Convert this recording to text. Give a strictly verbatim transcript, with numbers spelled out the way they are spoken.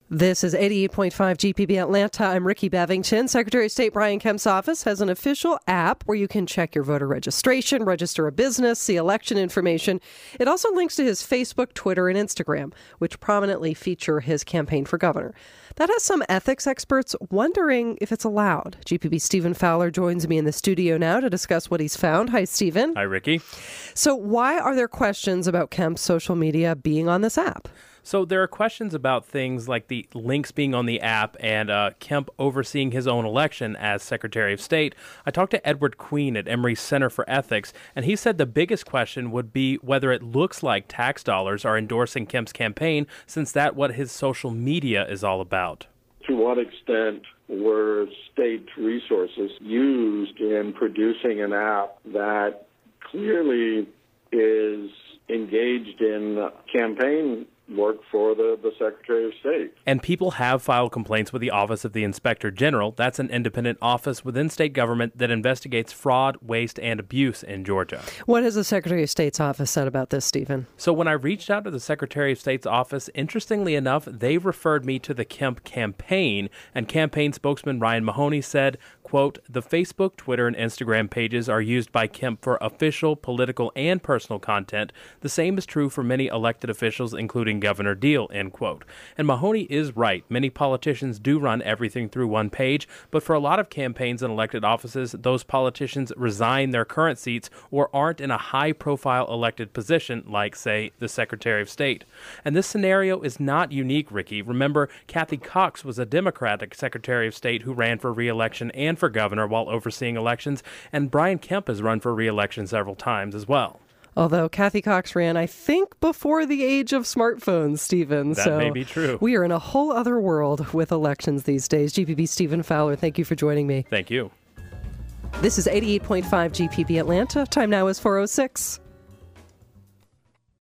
This is eighty-eight point five G P B Atlanta. I'm Ricky Bevington. Secretary of State Brian Kemp's office has an official app where you can check your voter registration, register a business, see election information. It also links to his Facebook, Twitter, and Instagram, which prominently feature his campaign for governor. That has some ethics experts wondering if it's allowed. G P B's Stephen Fowler joins me in the studio now to discuss what he's found. Hi, Stephen. Hi, Ricky. So why are there questions about Kemp's social media being on this app? So there are questions about things like the links being on the app and uh, Kemp overseeing his own election as Secretary of State. I talked to Edward Queen at Emory Center for Ethics, and he said the biggest question would be whether it looks like tax dollars are endorsing Kemp's campaign, since that's what his social media is all about. To what extent were state resources used in producing an app that clearly is engaged in campaign work for the, the Secretary of State? And people have filed complaints with the Office of the Inspector General. That's an independent office within state government that investigates fraud, waste, and abuse in Georgia. What has the Secretary of State's office said about this, Stephen? So when I reached out to the Secretary of State's office, interestingly enough, they referred me to the Kemp campaign, and campaign spokesman Ryan Mahoney said, quote, "The Facebook, Twitter, and Instagram pages are used by Kemp for official, political, and personal content. The same is true for many elected officials, including Governor Deal," end quote. And Mahoney is right. Many politicians do run everything through one page, but for a lot of campaigns and elected offices, those politicians resign their current seats or aren't in a high-profile elected position, like, say, the Secretary of State. And this scenario is not unique, Ricky. Remember, Kathy Cox was a Democratic Secretary of State who ran for re-election and for governor while overseeing elections, and Brian Kemp has run for re-election several times as well. Although Kathy Cox ran, I think, before the age of smartphones, Stephen. That so may be true. We are in a whole other world with elections these days. G P B Stephen Fowler, thank you for joining me. Thank you. This is eighty-eight point five G P B Atlanta. Time now is four oh six.